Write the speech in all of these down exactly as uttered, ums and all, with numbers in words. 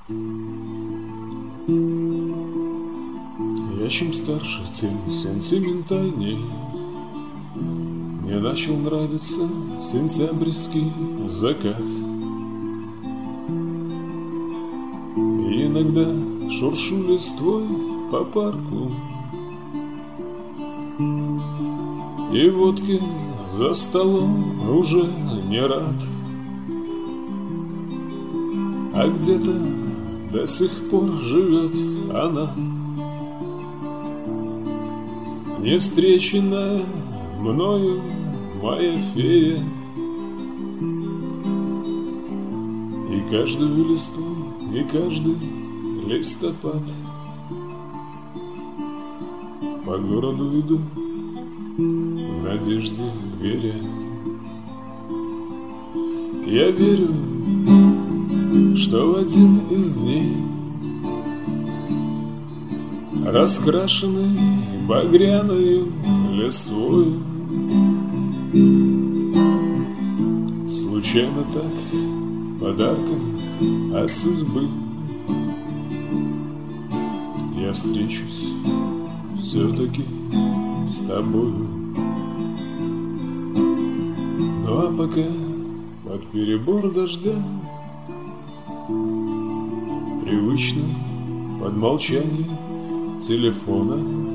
Я чем старше, тем сентиментальней. Мне начал нравиться сентябрьский закат. И иногда шуршу листвой по парку, и водки за столом уже не рад. А где-то до сих пор живет она, не встреченная мною моя фея. И каждую листву, и каждый листопад по городу иду в надежде веря. Я верю, что в один из дней, раскрашенный багряной листвою, случайно так, подарком от судьбы, я встречусь все-таки с тобою. Ну а пока под перебор дождя, привычно под молчание телефона,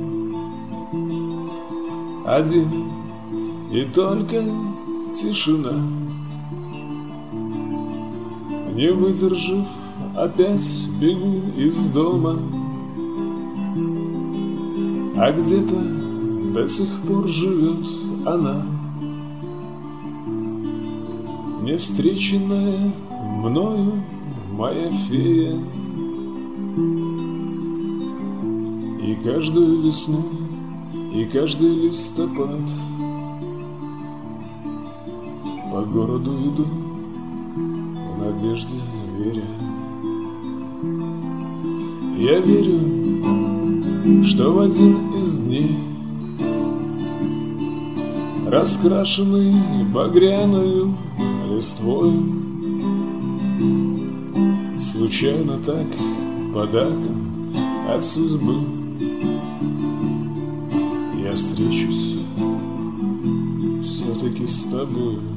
один и только тишина. Не выдержав, опять бегу из дома, а где-то до сих пор живет она, не встреченная мною моя фея. И каждую весну, и каждый листопад по городу иду в надежде веря. Я верю, что в один из дней, раскрашенный багряною листвою, случайно так, подарком от судьбы, я встречусь все-таки с тобой.